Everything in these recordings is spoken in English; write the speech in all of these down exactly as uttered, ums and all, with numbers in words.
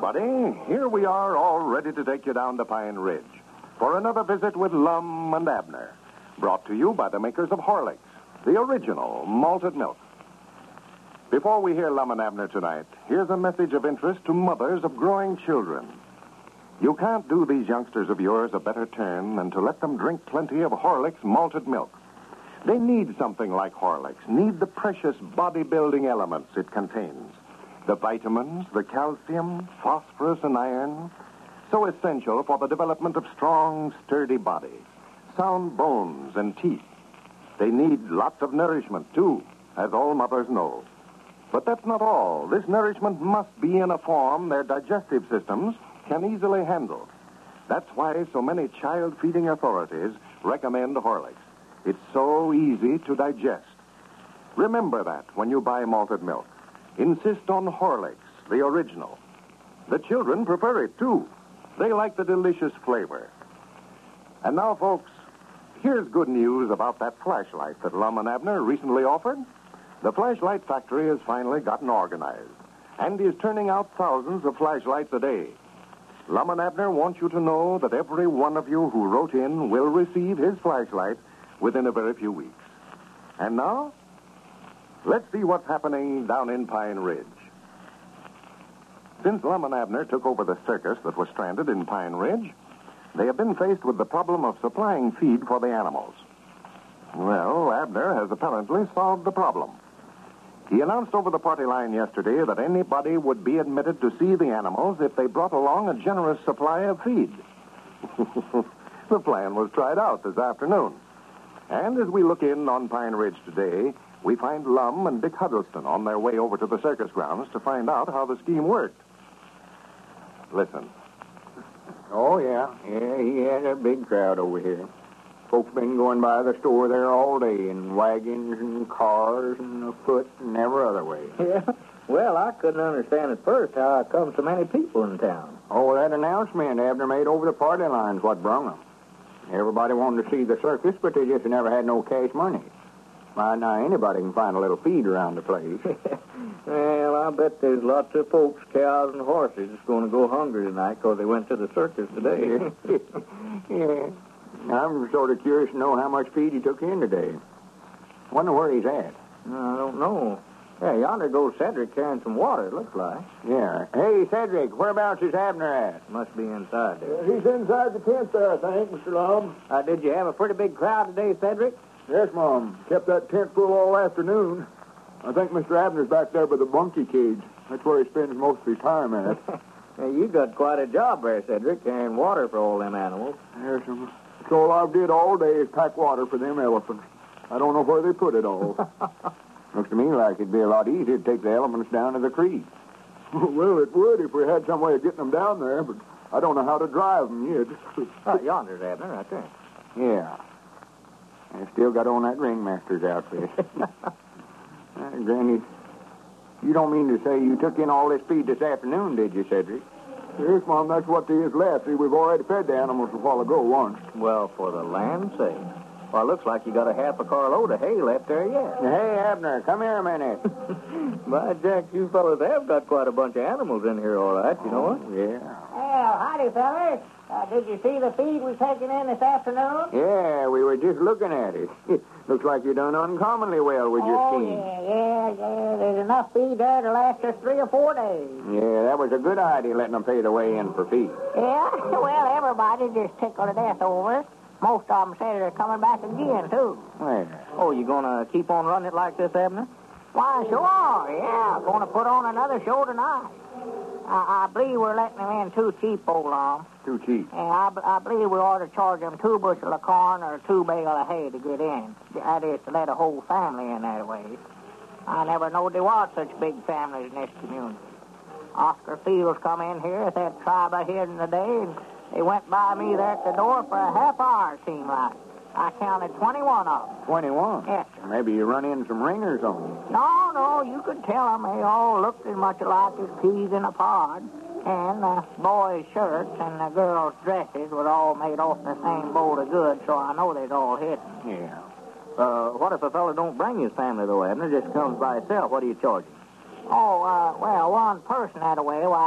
everybody. Here we are, all ready to take you down to Pine Ridge for another visit with Lum and Abner, brought to you by the makers of Horlicks, the original malted milk. Before we hear Lum and Abner tonight, here's a message of interest to mothers of growing children. You can't do these youngsters of yours a better turn than to let them drink plenty of Horlicks malted milk. They need something like Horlicks, need the precious bodybuilding elements it contains. The vitamins, the calcium, phosphorus, and iron, so essential for the development of strong, sturdy bodies, sound bones and teeth. They need lots of nourishment, too, as all mothers know. But that's not all. This nourishment must be in a form their digestive systems can easily handle. That's why so many child-feeding authorities recommend Horlicks. It's so easy to digest. Remember that when you buy malted milk. Insist on Horlicks, the original. The children prefer it, too. They like the delicious flavor. And now, folks, here's good news about that flashlight that Lum and Abner recently offered. The flashlight factory has finally gotten organized and is turning out thousands of flashlights a day. Lum and Abner want you to know that every one of you who wrote in will receive his flashlight within a very few weeks. And now, let's see what's happening down in Pine Ridge. Since Lum and Abner took over the circus that was stranded in Pine Ridge, they have been faced with the problem of supplying feed for the animals. Well, Abner has apparently solved the problem. He announced over the party line yesterday that anybody would be admitted to see the animals if they brought along a generous supply of feed. The plan was tried out this afternoon. And as we look in on Pine Ridge today, we find Lum and Dick Huddleston on their way over to the circus grounds to find out how the scheme worked. Listen. Oh, yeah. Yeah, he had a big crowd over here. Folks been going by the store there all day in wagons and cars and afoot and every other way. Yeah. Well, I couldn't understand at first how it come so many people in town. Oh, that announcement Abner made over the party line's what brung them. Everybody wanted to see the circus, but they just never had no cash money. Why, now, anybody can find a little feed around the place. Well, I bet there's lots of folks, cows and horses, that's going to go hungry tonight because they went to the circus today. Yeah. I'm sort of curious to know how much feed he took in today. Wonder where he's at. I don't know. Yeah, yonder goes Cedric carrying some water, it looks like. Yeah. Hey, Cedric, whereabouts is Abner at? Must be inside there. Yeah, he's inside the tent there, I think, Mister Lum. Uh, did you have a pretty big crowd today, Cedric? Yes, Mom. Kept that tent full all afternoon. I think Mister Abner's back there by the monkey cage. That's where he spends most of his time at. Hey, you got quite a job there, Cedric, carrying water for all them animals. Yes, sir. That's all I've did all day is pack water for them elephants. I don't know where they put it all. Looks to me like it'd be a lot easier to take the elephants down to the creek. Well, it would if we had some way of getting them down there, but I don't know how to drive them yet. Oh, yonder's Abner, right there. Yeah. I still got on that ringmaster's outfit. uh, Granny, you don't mean to say you took in all this feed this afternoon, did you, Cedric? Yes, Mom, that's what there is left. See, we've already fed the animals a while ago once. Well, for the land's sake. Well, it looks like you got a half a carload of hay left there yet. Hey, Abner, come here a minute. By Jack, you fellas have got quite a bunch of animals in here, all right, you know what? Yeah. Well, howdy, fellas. Uh, did you see the feed we've taken in this afternoon? Yeah, we were just looking at it. Looks like you done uncommonly well with your oh, scheme. yeah, yeah, yeah. There's enough feed there to last us three or four days. Yeah, that was a good idea, letting them pay the way in for feed. Yeah? Well, everybody just tickled to death over it. Most of them say they're coming back again, too. Well, Oh, you going to keep on running it like this, Abner? Why, sure, yeah. Going to put on another show tonight. I, I believe we're letting them in too cheap, old Lum. too cheap. Yeah, I, b- I believe we ought to charge them two bushel of corn or two bale of hay to get in. That is, to let a whole family in that way. I never knowed there was such big families in this community. Oscar Fields come in here with that tribe I heard in the day, and they went by me there at the door for a half hour, it seemed like. I counted twenty-one of them. twenty-one? Yes, sir. Maybe you run in some ringers on them. No, no, you could tell them they all looked as much alike as peas in a pod. And the boys' shirts and the girls' dresses was all made off the same bowl of goods, so I know they'd all hidden. Yeah. Uh, what if a fella don't bring his family, though, Abner? Just comes by himself. What do you charge him? Oh, uh, well, one person that way, why,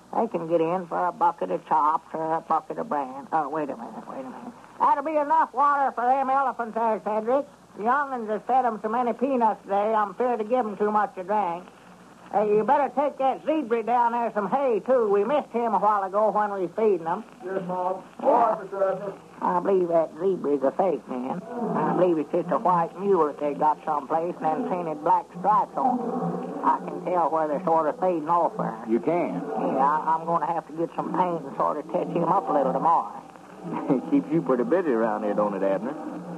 They can get in for a bucket of chops or a bucket of bran. Oh, wait a minute, wait a minute. That'll be enough water for them elephants there, Cedric. The young'uns have fed them so many peanuts today, I'm feared to give them too much to drink. Hey, you better take that zebra down there some hay, too. We missed him a while ago when we was feeding them. Yes, Mom. All right, Mister Abner. I believe that zebra's a fake, man. I believe it's just a white mule that they got someplace and then painted black stripes on it. I can tell where they're sort of fading off there. You can. Yeah, I, I'm going to have to get some paint and sort of touch him up a little tomorrow. It keeps you pretty busy around here, don't it, Abner?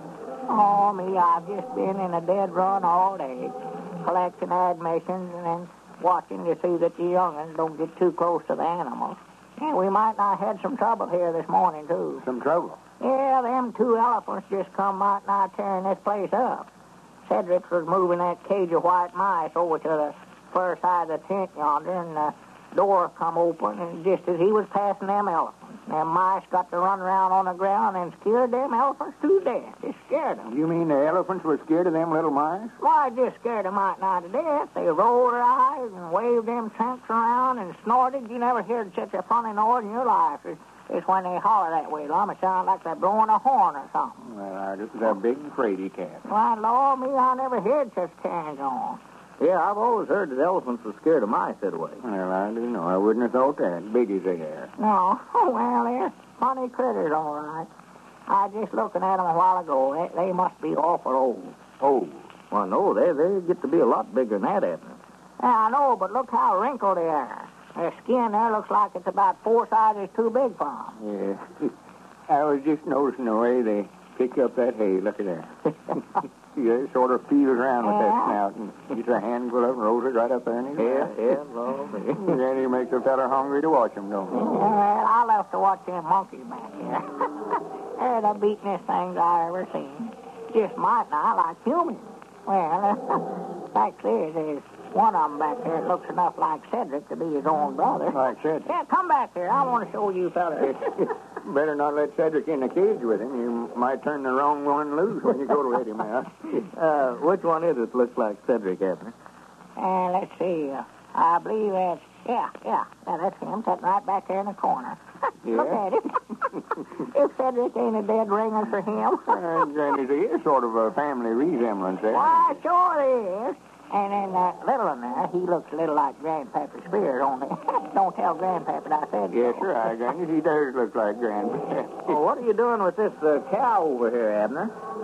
Oh, me, I've just been in a dead run all day, collecting admissions and then watching to see that the young'uns don't get too close to the animals. Yeah, we might not have had some trouble here this morning, too. Some trouble. Yeah, them two elephants just come might not tearing this place up. Cedric was moving that cage of white mice over to the far side of the tent yonder, and the door come open, and just as he was passing them elephants, them mice got to run around on the ground and scared them elephants to death. It scared them. You mean the elephants were scared of them little mice? Why, just scared them right now to death. They rolled their eyes and waved them trunks around and snorted. You never heard such a funny noise in your life. It's, it's when they holler that way, Lum. It sounds like they're blowing a horn or something. Well, this is a big fraidy cat. Why, Lord, me, I never heard such carrying on. Yeah, I've always heard that elephants were scared of mice that way. Well, I do know. I wouldn't have thought that, big as they are. No. Oh, well, they're funny critters, all right. I just looking at them a while ago. They, they must be awful old. Oh. Well, no, they they get to be a lot bigger than that, Abner. Yeah, I know, but look how wrinkled they are. Their skin there looks like it's about four sizes too big for them. Yeah. I was just noticing the way they pick up that hay. Look at that. Yeah, it sort of feels around with that Yeah. snout and gets a handful of it and rolls it right up there in his Yeah, mouth. yeah, Lord. Then he makes a fella hungry to watch him, don't he? Well, I love to watch them monkeys back here. They're the beatingest things I ever seen. Just might not like humans. Well, fact is, there's one of them back there that looks enough like Cedric to be his own brother. Like Cedric. Yeah, come back here. I want to show you fellas. Better not let Cedric in the cage with him. You might turn the wrong one loose when you go to let him out. Uh, which one is it looks like Cedric, Abner? And let's see. Uh, I believe that's, yeah, yeah, yeah, that's him sitting right back there in the corner. Look Yeah? at him. If Cedric ain't a dead ringer for him. Uh, Granny, there is sort of a family resemblance there. Why, sure it is. And then that little one there, he looks a little like Grandpapa Spears, only. Don't tell Grandpapa I said Yes, so. sir, I Granny. He does look like Granny. Well, what are you doing with this uh, cow over here, Abner?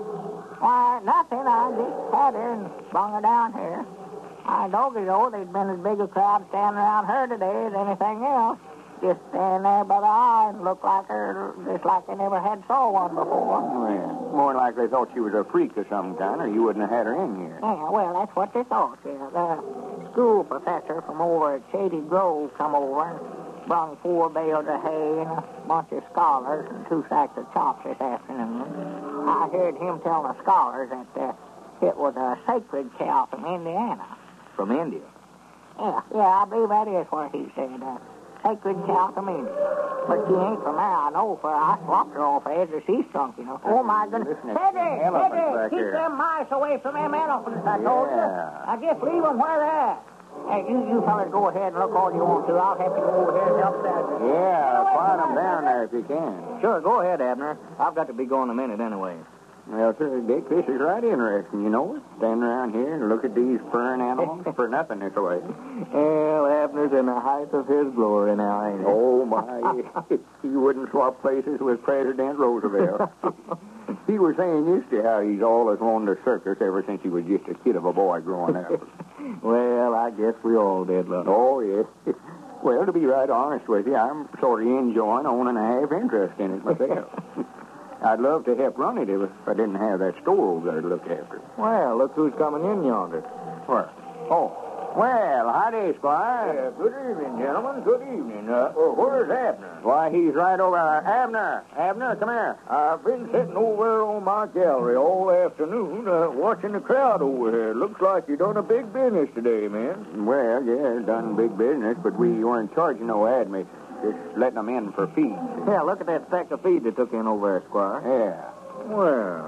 Why, nothing. I just had her and brung her down here. I told you, though, there'd been as big a crowd standing around her today as anything else. Just stand there by the eye and look like her, just like they never had saw one before. Well, more than likely thought she was a freak of some kind, or you wouldn't have had her in here. Yeah, well, that's what they thought. Yeah. The school professor from over at Shady Grove come over and brung four bales of hay and a bunch of scholars and two sacks of chops this afternoon. I heard him tell the scholars that uh, it was a sacred cow from Indiana. From India. Yeah, yeah, I believe that is what he said. Uh, sacred cow from India. But she ain't from there, I know, for I swapped her off Ezra Sea Skunk, you know. Oh, my goodness. Listen to Cedric, them elephants Cedric, back keep here. them mice away from them elephants, I told you. Yeah. I just leave them where they're at. Hey, you, you fellas go ahead and look all you want to. I'll have to go over here and help that. Yeah, find them down there if you can. Sure, go ahead, Abner. I've got to be going a minute anyway. Well, sir, Dick, this is right interesting, you know it. Stand around here and look at these furrin animals for nothing this way. Well, Abner's in the height of his glory now, ain't he? Oh, my. He wouldn't swap places with President Roosevelt. He was saying yesterday how he's always wanted a circus ever since he was just a kid of a boy growing up. Well, I guess we all did, Luther. Oh, yes. Well, to be right honest with you, I'm sort of enjoying owning a half interest in it myself. I'd love to help run it if I didn't have that store over there to look after. Well, look who's coming in yonder. Where? Oh. Well, howdy, Squire. good evening, gentlemen. Good evening. Uh, well, where's Abner? Why, he's right over there. Abner! Abner, come here. I've been sitting over on my gallery all afternoon, uh, watching the crowd over here. Looks like you done a big business today, man. Well, yeah, done big business, but we weren't charging no admission. Just letting them in for feed. Yeah, look at that sack of feed they took in over there, Squire. Yeah. Well,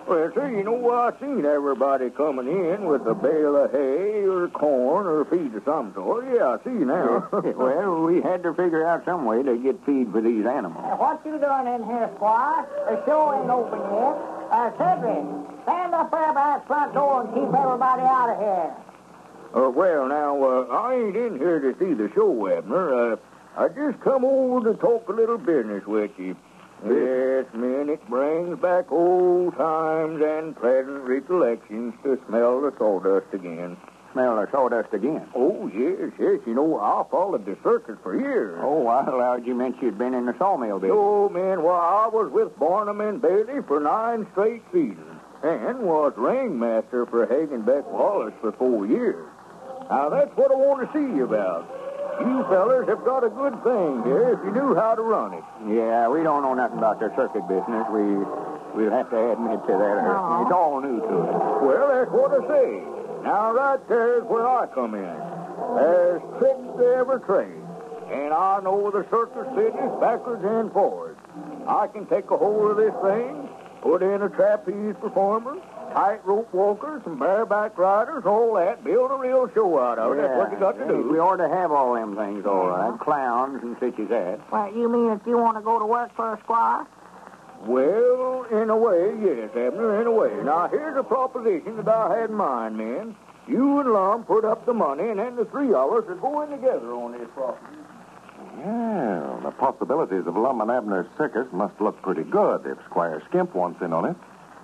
Well, sir, you know, I seen everybody coming in with a bale of hay or corn or feed of some sort. Yeah, I see now. Well, we had to figure out some way to get feed for these animals. Uh, what you doing in here, Squire? The show ain't open yet. Uh, Cedric, stand up there by that front door and keep everybody out of here. Uh, well, now, uh, I ain't in here to see the show, Abner. Uh, I just come over to talk a little business with you. Yes, man, it brings back old times and pleasant recollections to smell the sawdust again. Smell the sawdust again? Oh, yes, yes. You know, I followed the circus for years. Oh, I allowed you meant you'd been in the sawmill business. Oh, man, well, I was with Barnum and Bailey for nine straight seasons and was ringmaster for Hagenbeck Wallace for four years. Now, that's what I want to see you about. You fellers have got a good thing here if you knew how to run it. Yeah, we don't know nothing about the circuit business. We, we'll have to admit to that. No. It's all new to us. Well, that's what I say. Now, right there's where I come in. There's tricks to every trade, and I know the circus business backwards and forwards. I can take a hold of this thing, put in a trapeze performer, tightrope walkers, some bareback riders, all that, build a real show out of it. That's what you got to do. We ought to have all them things, all right. Clowns and such as that. Well, you mean if you want to go to work for a Squire? Well, in a way, yes, Abner, in a way. Now, here's a proposition that I had in mind, man. You and Lum put up the money, and then the three of us are going together on this property. Well, the possibilities of Lum and Abner's circus must look pretty good if Squire Skimp wants in on it.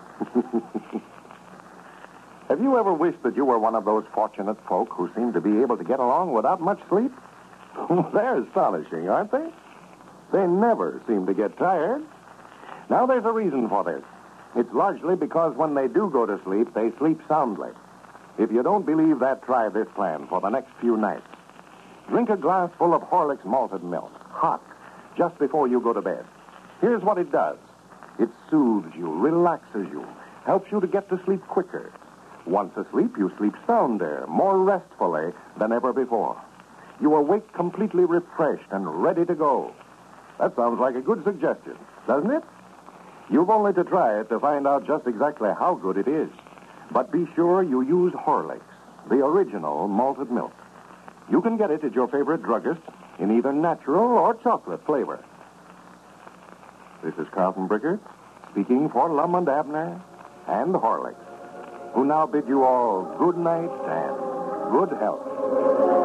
Have you ever wished that you were one of those fortunate folk who seem to be able to get along without much sleep? They're astonishing, aren't they? They never seem to get tired. Now, there's a reason for this. It's largely because when they do go to sleep, they sleep soundly. If you don't believe that, try this plan for the next few nights. Drink a glass full of Horlick's malted milk, hot, just before you go to bed. Here's what it does. It soothes you, relaxes you, helps you to get to sleep quicker. Once asleep, you sleep sounder, more restfully than ever before. You awake completely refreshed and ready to go. That sounds like a good suggestion, doesn't it? You've only to try it to find out just exactly how good it is. But be sure you use Horlicks, the original malted milk. You can get it at your favorite druggist in either natural or chocolate flavor. This is Carlton Brickert speaking for Lum and Abner and Horlicks, who now bid you all good night and good health.